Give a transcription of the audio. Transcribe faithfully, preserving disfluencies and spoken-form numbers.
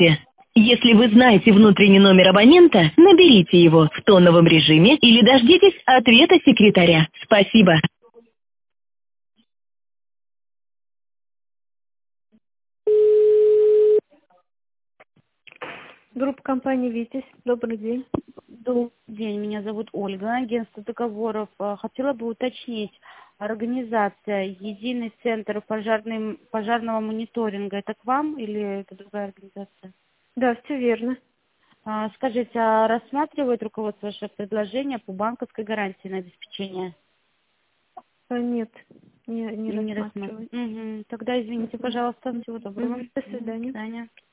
Если вы знаете внутренний номер абонента, наберите его в тоновом режиме или дождитесь ответа секретаря. Спасибо. Группа компании «Витязь». Добрый день. Добрый день, меня зовут Ольга, агентство договоров. А, Хотела бы уточнить, организация «Единый центр пожарный, пожарного мониторинга» это к вам или это другая организация? Да, все верно. А, Скажите, а рассматривает руководство ваше предложение по банковской гарантии на обеспечение? А, нет, не, не Не рассматриваю. рассматривает. Мгм. Тогда извините, пожалуйста, всего доброго. Мгм. До Мгм. До свидания. свидания.